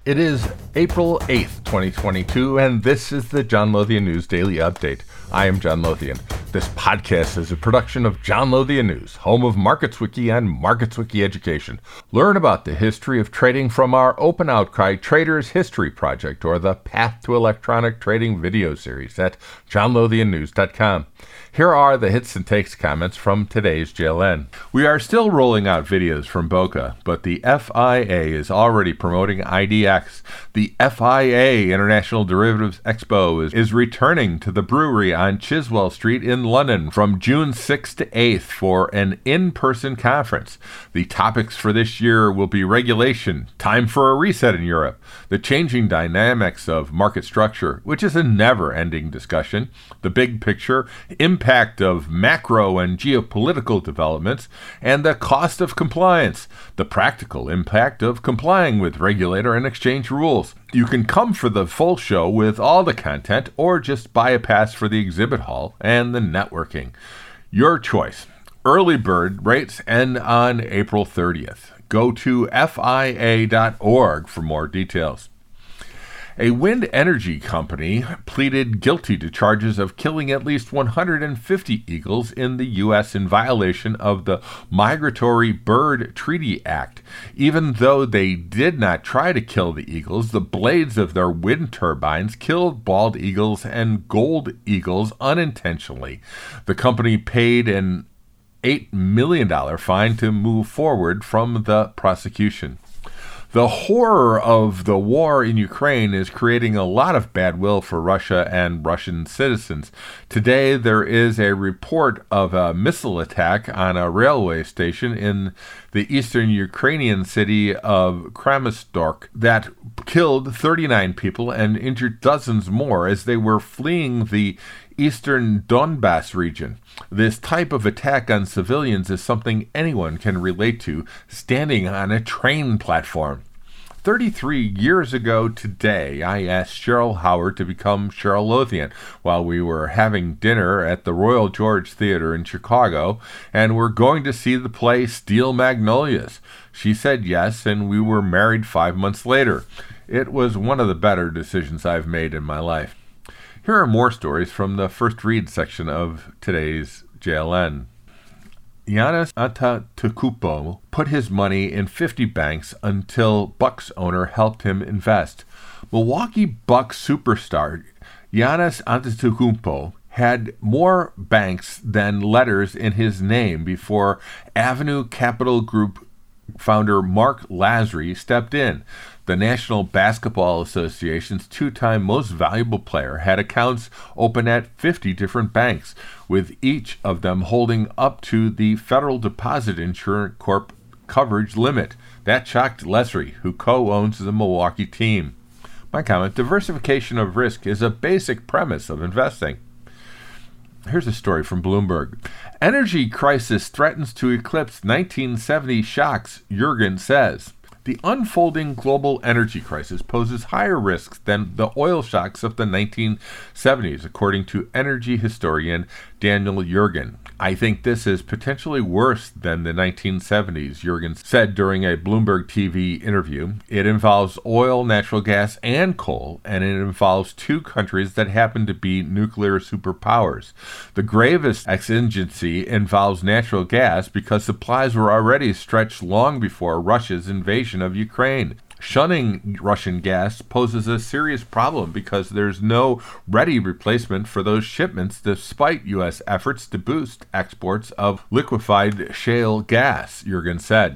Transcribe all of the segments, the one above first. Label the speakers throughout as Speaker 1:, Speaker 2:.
Speaker 1: It is April 8th, 2022, and this is the John Lothian News Daily Update. I am John Lothian. This podcast is a production of John Lothian News, home of MarketsWiki and MarketsWiki Education. Learn about the history of trading from our Open Outcry Traders History Project or the Path to Electronic Trading video series at johnlothiannews.com. Here are the hits and takes comments from today's JLN. We are still rolling out videos from Boca, but the FIA is already promoting IDX. The FIA International Derivatives Expo is returning to the brewery on Chiswell Street in London from June 6th to 8th for an in-person conference. The topics for this year will be regulation, time for a reset in Europe, the changing dynamics of market structure, which is a never-ending discussion, the big picture, impact of macro and geopolitical developments, and the cost of compliance, the practical impact of complying with regulator and exchange rules. You can come for the full show with all the content or just buy a pass for the exhibit hall and the networking. Your choice. Early bird rates end on April 30th. Go to FIA.org for more details. A wind energy company pleaded guilty to charges of killing at least 150 eagles in the U.S. in violation of the Migratory Bird Treaty Act. Even though they did not try to kill the eagles, the blades of their wind turbines killed bald eagles and gold eagles unintentionally. The company paid an $8 million fine to move forward from the prosecution. The horror of the war in Ukraine is creating a lot of badwill for Russia and Russian citizens. Today, there is a report of a missile attack on a railway station in the eastern Ukrainian city of Kramatorsk that killed 39 people and injured dozens more as they were fleeing the eastern Donbass region. This type of attack on civilians is something anyone can relate to standing on a train platform. 33 years ago today, I asked Cheryl Howard to become Cheryl Lothian while we were having dinner at the Royal George Theater in Chicago, and we're going to see the play Steel Magnolias. She said yes, and we were married 5 months later. It was one of the better decisions I've made in my life. Here are more stories from the first read section of today's JLN. Giannis Antetokounmpo put his money in 50 banks until Bucks owner helped him invest. Milwaukee Bucks superstar Giannis Antetokounmpo had more banks than letters in his name before Avenue Capital Group founder Mark Lasry stepped in. The National Basketball Association's two-time most valuable player had accounts open at 50 different banks, with each of them holding up to the Federal Deposit Insurance Corp coverage limit. That shocked Lasry, who co-owns the Milwaukee team. My comment: diversification of risk is a basic premise of investing. Here's a story from Bloomberg. Energy crisis threatens to eclipse 1970 shocks, Jurgen says. The unfolding global energy crisis poses higher risks than the oil shocks of the 1970s, according to energy historian Daniel Jurgen. I think this is potentially worse than the 1970s, Jurgen said during a Bloomberg TV interview. It involves oil, natural gas, and coal, and it involves two countries that happen to be nuclear superpowers. The gravest exigency involves natural gas because supplies were already stretched long before Russia's invasion of Ukraine. Shunning Russian gas poses a serious problem because there's no ready replacement for those shipments despite U.S. efforts to boost exports of liquefied shale gas, Jurgen said.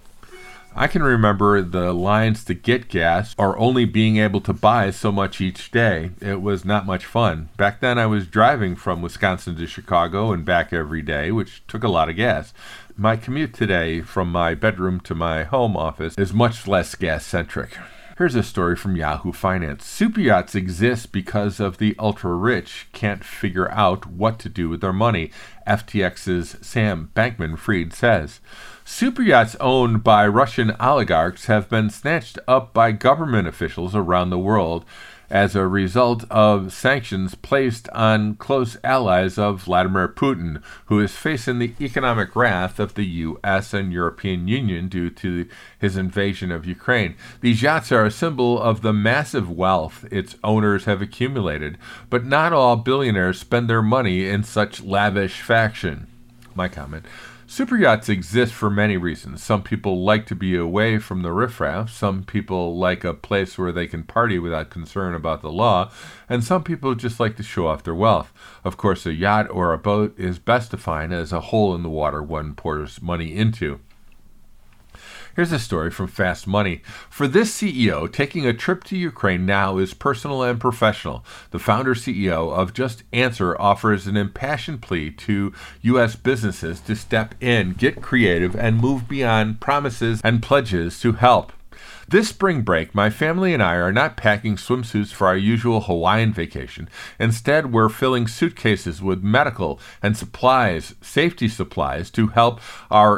Speaker 1: I can remember the lines to get gas or only being able to buy so much each day. It was not much fun. Back then I was driving from Wisconsin to Chicago and back every day, which took a lot of gas. My commute today from my bedroom to my home office is much less gas-centric. Here's a story from Yahoo Finance. Super yachts exist because of the ultra-rich can't figure out what to do with their money, FTX's Sam Bankman-Fried says. Super yachts owned by Russian oligarchs have been snatched up by government officials around the world as a result of sanctions placed on close allies of Vladimir Putin, who is facing the economic wrath of the U.S. and European Union due to his invasion of Ukraine. These yachts are a symbol of the massive wealth its owners have accumulated, but not all billionaires spend their money in such lavish fashion. My comment. Super yachts exist for many reasons. Some people like to be away from the riffraff. Some people like a place where they can party without concern about the law. And some people just like to show off their wealth. Of course, a yacht or a boat is best defined as a hole in the water one pours money into. Here's a story from Fast Money. For this CEO, taking a trip to Ukraine now is personal and professional. The founder-CEO of Just Answer offers an impassioned plea to U.S. businesses to step in, get creative, and move beyond promises and pledges to help. This spring break, my family and I are not packing swimsuits for our usual Hawaiian vacation. Instead, we're filling suitcases with medical and safety supplies to help our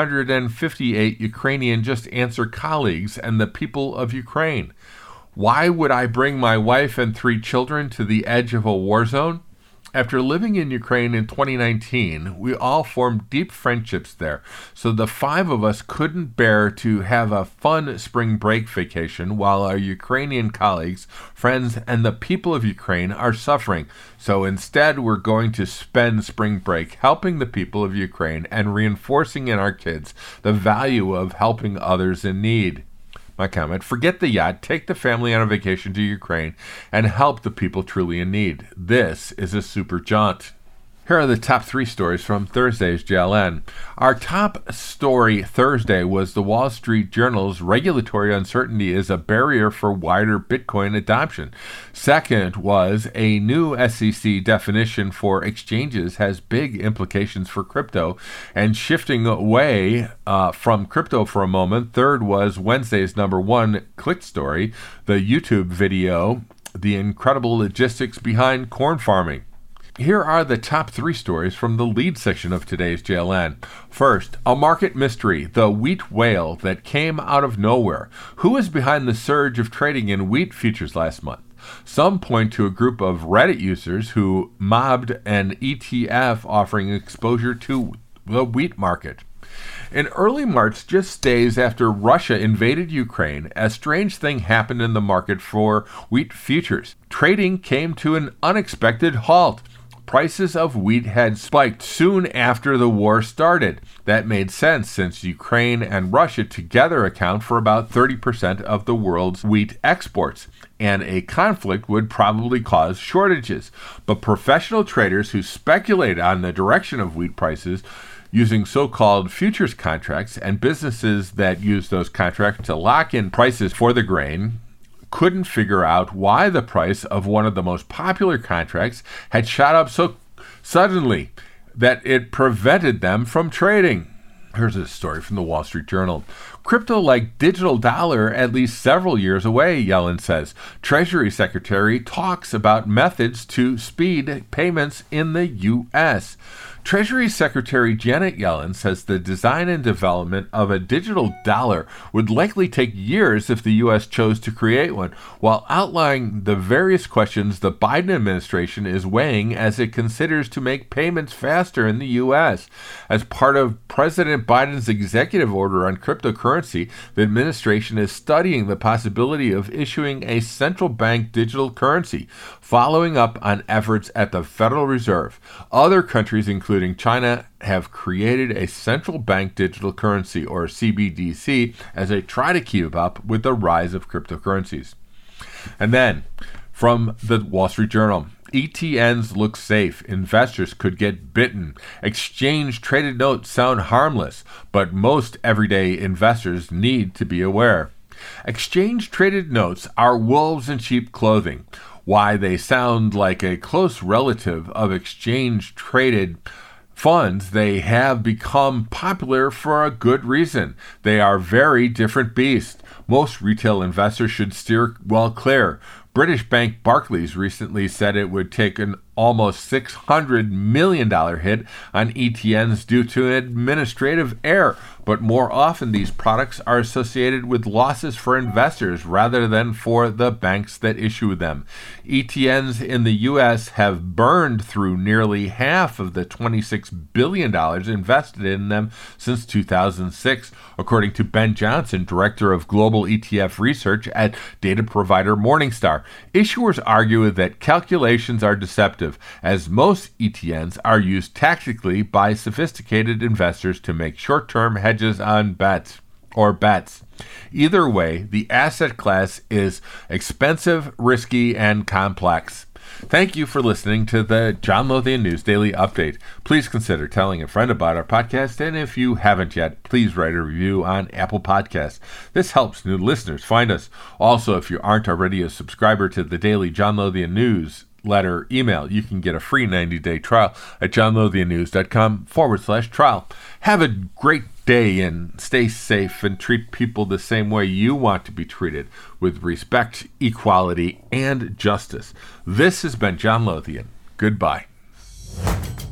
Speaker 1: 258 Ukrainian Just Answer colleagues and the people of Ukraine. Why would I bring my wife and 3 children to the edge of a war zone? After living in Ukraine in 2019, we all formed deep friendships there, so the 5 of us couldn't bear to have a fun spring break vacation while our Ukrainian colleagues, friends, and the people of Ukraine are suffering. So instead, we're going to spend spring break helping the people of Ukraine and reinforcing in our kids the value of helping others in need. My comment, forget the yacht, take the family on a vacation to Ukraine, and help the people truly in need. This is a super jaunt. Here are the top 3 stories from Thursday's JLN. Our top story Thursday was the Wall Street Journal's regulatory uncertainty is a barrier for wider Bitcoin adoption. Second was a new SEC definition for exchanges has big implications for crypto and shifting away from crypto for a moment. Third was Wednesday's number 1 click story, the YouTube video, the incredible logistics behind corn farming. Here are the top 3 stories from the lead section of today's JLN. First, a market mystery, the wheat whale that came out of nowhere. Who is behind the surge of trading in wheat futures last month? Some point to a group of Reddit users who mobbed an ETF offering exposure to the wheat market. In early March, just days after Russia invaded Ukraine, a strange thing happened in the market for wheat futures. Trading came to an unexpected halt. Prices of wheat had spiked soon after the war started. That made sense since Ukraine and Russia together account for about 30% of the world's wheat exports, and a conflict would probably cause shortages. But professional traders who speculate on the direction of wheat prices using so-called futures contracts and businesses that use those contracts to lock in prices for the grain couldn't figure out why the price of one of the most popular contracts had shot up so suddenly that it prevented them from trading. Here's a story from the Wall Street Journal. Crypto like digital dollar at least several years away, Yellen says. Treasury Secretary talks about methods to speed payments in the U.S. Treasury Secretary Janet Yellen says the design and development of a digital dollar would likely take years if the U.S. chose to create one, while outlining the various questions the Biden administration is weighing as it considers to make payments faster in the U.S. As part of President Biden's executive order on cryptocurrency, the administration is studying the possibility of issuing a central bank digital currency, following up on efforts at the Federal Reserve. Other countries, including China, have created a central bank digital currency, or CBDC, as they try to keep up with the rise of cryptocurrencies. And then, from the Wall Street Journal, ETNs look safe. Investors could get bitten. Exchange-traded notes sound harmless, but most everyday investors need to be aware. Exchange-traded notes are wolves in sheep clothing. Why they sound like a close relative of exchange-traded funds, they have become popular for a good reason. They are very different beasts. Most retail investors should steer well clear. British bank Barclays recently said it would take an almost $600 million hit on ETNs due to an administrative error, but more often these products are associated with losses for investors rather than for the banks that issue them. ETNs in the U.S. have burned through nearly half of the $26 billion invested in them since 2006, according to Ben Johnson, director of global ETF research at data provider Morningstar. Issuers argue that calculations are deceptive, as most ETNs are used tactically by sophisticated investors to make short-term hedges on bets. Either way, the asset class is expensive, risky, and complex. Thank you for listening to the John Lothian News Daily Update. Please consider telling a friend about our podcast, and if you haven't yet, please write a review on Apple Podcasts. This helps new listeners find us. Also, if you aren't already a subscriber to the daily John Lothian News letter email, you can get a free 90-day trial at johnlothiannews.com/trial. Have a great day and stay safe and treat people the same way you want to be treated, with respect, equality, and justice. This has been John Lothian. Goodbye.